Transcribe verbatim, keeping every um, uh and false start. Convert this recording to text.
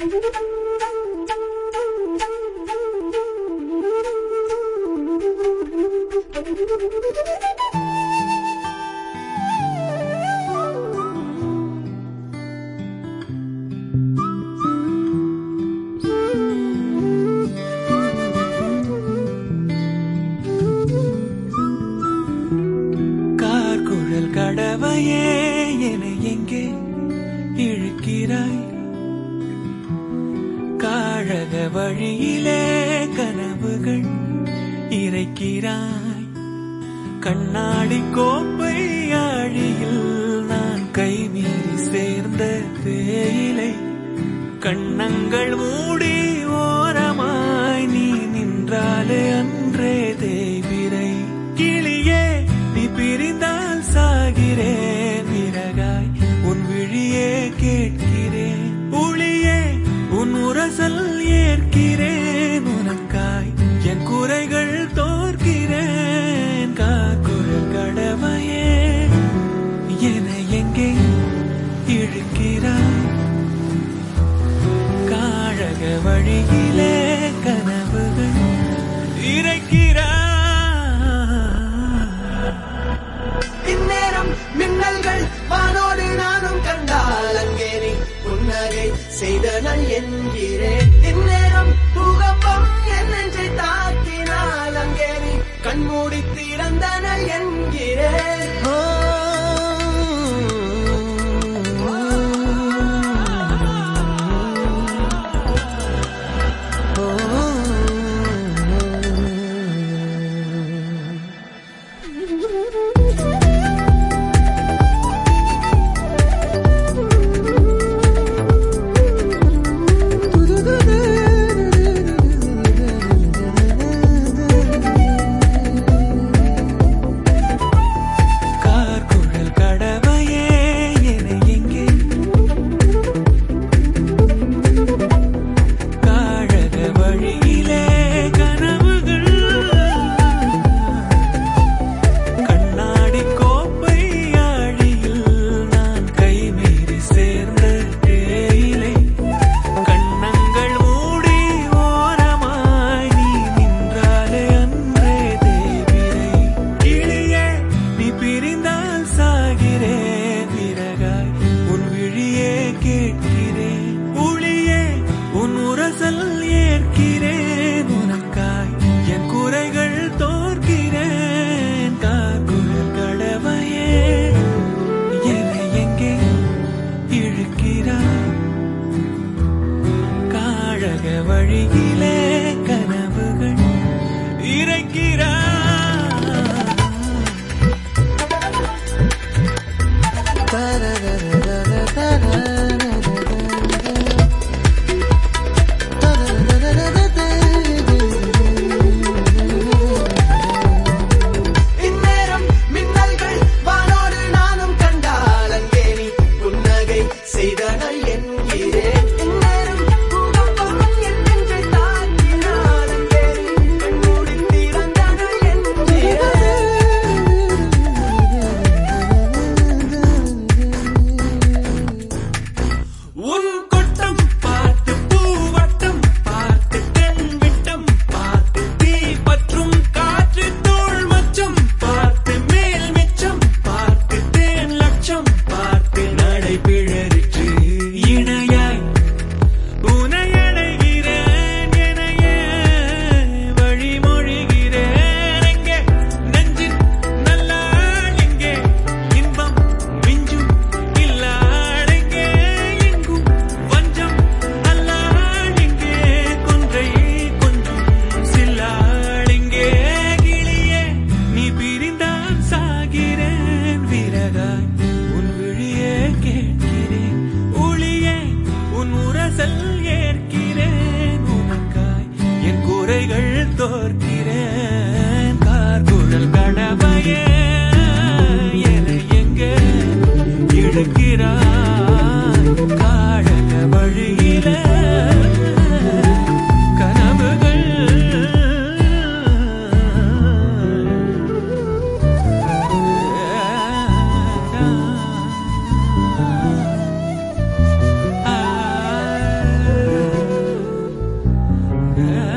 கடவையே என எங்கே இழுக்கிறாய்? காழக வழியிலே கனவுகள் இறைக்கிறாய். கண்ணாடி கோப்பை ஆழியில் நான் கைமீறி சேர்ந்த தேயிலை. கண்ணங்கள் மூடி ஓரமாய் நீ நின்றாலே அன்றே தேய்பிரை. கிளியே நீ பிரிந்தால் சாகிறேன், விறகாய் உன் விழியே கேட்கிறேன். ஒளியே உன் உரசல் ஏற்கிறேன், உனக்காய் என் குறைகள் தோற்கிறேன். காக்குரல் கடமையே என எங்கே இழுக்கிறாய்? காழக வழியிலே கனவுகள் இறைக்கிறாய். இந்நேரம் மின்னல்கள் வானோடு நானும் கண்டால் அங்கே நீ புன்னகை செய்தனல் என்கிறேன். இந்நேரம் பூகம்பம் என் நெஞ்சை தாக்கினால் அங்கே நீ கண்மூடி திறந்தனல் என்கிறேன். வழியிலே கனவுகள் இறைக்கிறாய். இந்நேரம் மின்னல்கள் வானோடு நானும் கண்டால் அங்கே நீ புன்னகை செய்தனல் என்கிறேன். தோற்கிறேன். கார்குழல் கடமையே என எங்கே இழுக்கிறாய்? காழக வழியிலே கனவுகள் ஆ ஆ